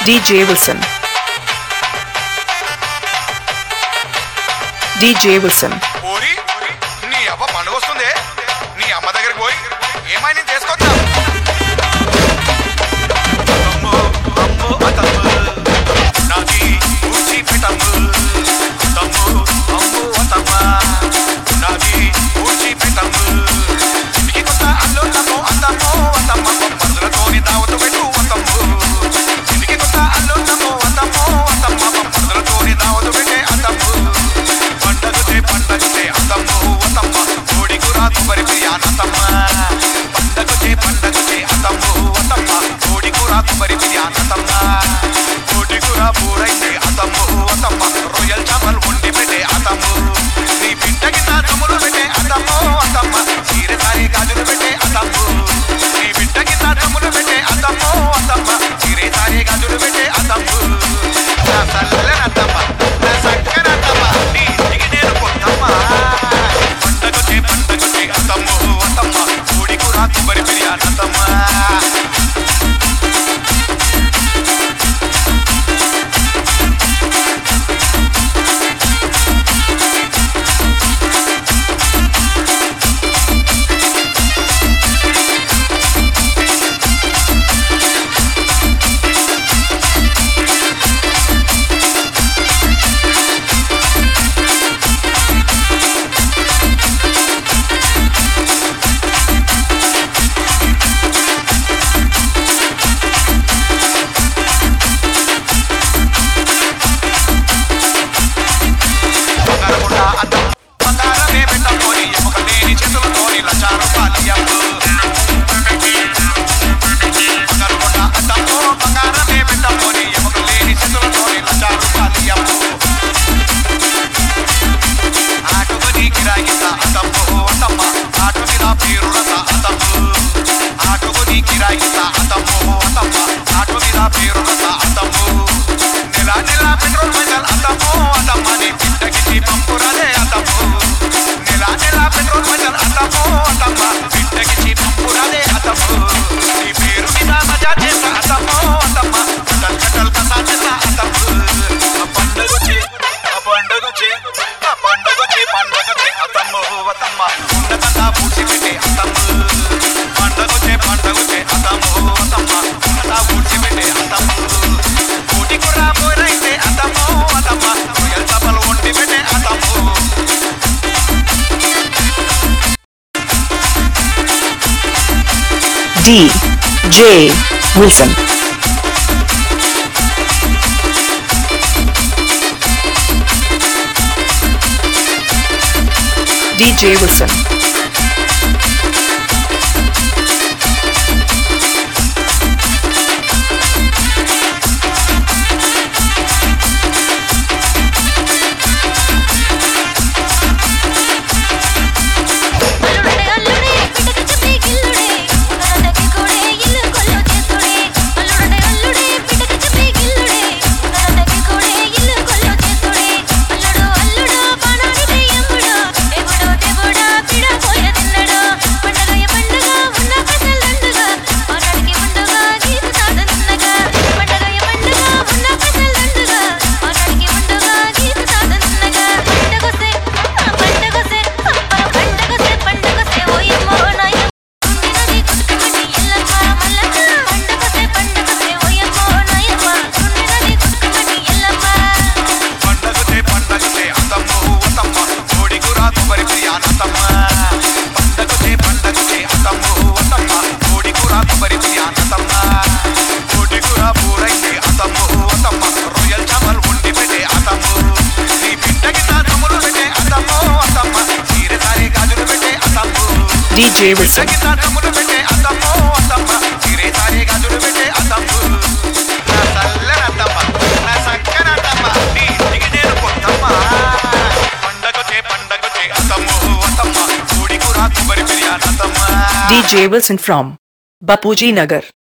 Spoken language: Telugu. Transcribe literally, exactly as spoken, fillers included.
D J Wilson. D J Wilson. ఓరి నీ అవ్వ పండుగ వస్తుంది. నీ అమ్మ దగ్గరికి పోయి ఏమైనా చేసుకొచ్చా. అమ్మో అమ్మో అతమ్ము నాది ఊచి పెట్టమ్ము. తమ్ము అమ్మో అతమ్మ నాది ఊచి పెట్టమ్ము. నీకు కొత్త అల్లో తమ్ము అతమ్ము అతమ్మ మరుదులతోని దావత పెట్టు అతమ్ము. నీకు కొత్త అల్లో తమ్ము అతమ్ము అతమ్మ మరుదులతోని దావత పెట్టే అతమ్ము. పండగతే పండగతే అతమ్ము అతమ్మ కోడి కూర కొబ్బరి బిర్యానతమ్మ. పండగతే పండగతే అతమ్ము అతమ్మ కోడి కూర కొబ్బరి బిర్యానతమ్మ. కోడి కూర పూరైతే అతమ్ము అతమ్మ రొయ్యల్ చేపలు వండి పెట్టే అతమ్ము. నీ బిడ్డకి నా తమ్ములు పెట్టే అతమ్ము అతమ్మ చీర సారి గాజులు పెట్టే అతమ్ము. నీ బిడ్డకి నా తమ్ములు పెట్టే అతమ్ము అతమ్మ చీర సారి గాజులు పెట్టే అతమ్ము. నా సల్లనతమ్మ నా సక్కనతమ్మ నీ ఇంటికి నేను కొత్తమ్మ. పండగతే పండగతే అతమ్ము అతమ్మ కోడి కూర కొబ్బరి బిర్యానతమ్మ. D J Wilson. D J Wilson. D J Wilson. D J Wilson from Bapuji Nagar.